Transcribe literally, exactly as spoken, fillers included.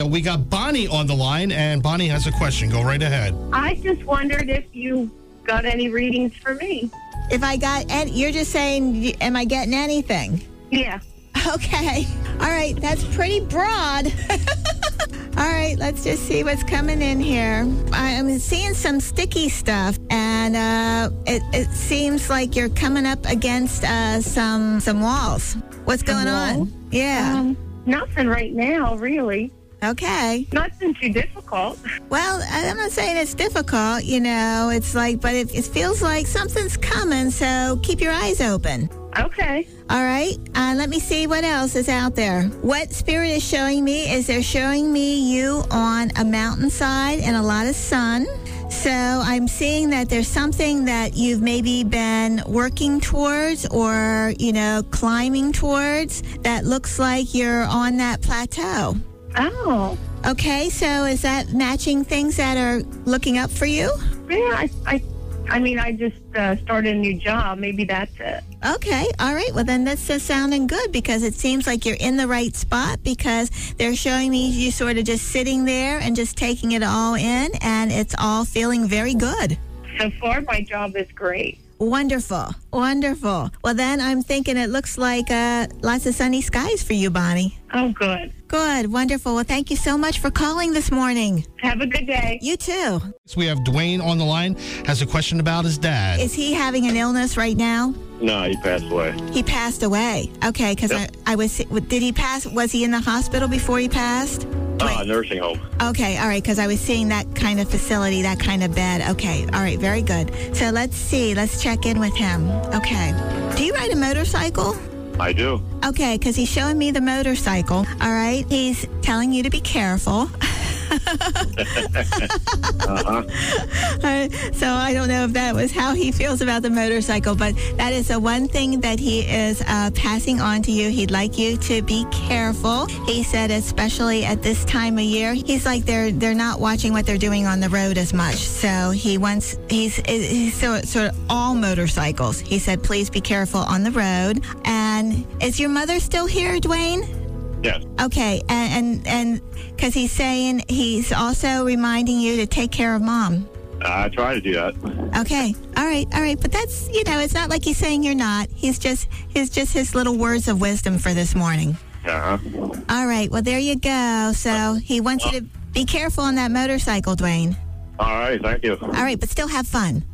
We got Bonnie on the line, and Bonnie has a question. Go right ahead. I just wondered if you got any readings for me. If I got, any, you're just saying, am I getting anything? Yeah. Okay. All right. That's pretty broad. All right. Let's just see what's coming in here. I'm seeing some sticky stuff, and uh, it, it seems like you're coming up against uh, some some walls. What's going on? Yeah. Um, nothing right now, really. Okay. Nothing too difficult. Well, I'm not saying it's difficult, you know. It's like, but it, it feels like something's coming, so keep your eyes open. Okay. All right. Uh, let me see what else is out there. What Spirit is showing me is they're showing me you on a mountainside and a lot of sun. So I'm seeing that there's something that you've maybe been working towards or, you know, climbing towards that looks like you're on that plateau. Oh. Okay, so is that matching things that are looking up for you? Yeah, I, I, I mean, I just uh, started a new job. Maybe that's it. Okay, all right. Well, then that's just sounding good because it seems like you're in the right spot because they're showing me you sort of just sitting there and just taking it all in, and it's all feeling very good. So far, my job is great. Wonderful, wonderful. Well, then I'm thinking it looks like uh, lots of sunny skies for you, Bonnie. Oh, good. Good, wonderful. Well, thank you so much for calling this morning. Have a good day. You too. So we have Dwayne on the line, has a question about his dad. Is he having an illness right now? No, he passed away. He passed away. Okay, because Yep. I, I was, did he pass, was he in the hospital before he passed? Uh, nursing home. Okay, all right, because I was seeing that kind of facility, that kind of bed. Okay, all right, very good. So let's see, let's check in with him. Okay. Do you ride a motorcycle? I do. Okay, because he's showing me the motorcycle. All right, he's telling you to be careful. Uh-huh. Uh, so I don't know if that was how he feels about the motorcycle, but that is the one thing that he is uh, passing on to you. He'd like you to be careful. He said, especially at this time of year, he's like they're they're not watching what they're doing on the road as much. So he wants he's, he's so sort of all motorcycles. He said, please be careful on the road. And is your mother still here, Dwayne? Yes. Okay, and and because he's saying he's also reminding you to take care of mom. I try to do that. Okay, all right, all right, but that's, you know, it's not like he's saying you're not. He's just he's just his little words of wisdom for this morning. Uh-huh. All right, well there you go. So he wants you to be careful on that motorcycle, Dwayne. All right, thank you. All right, but still have fun.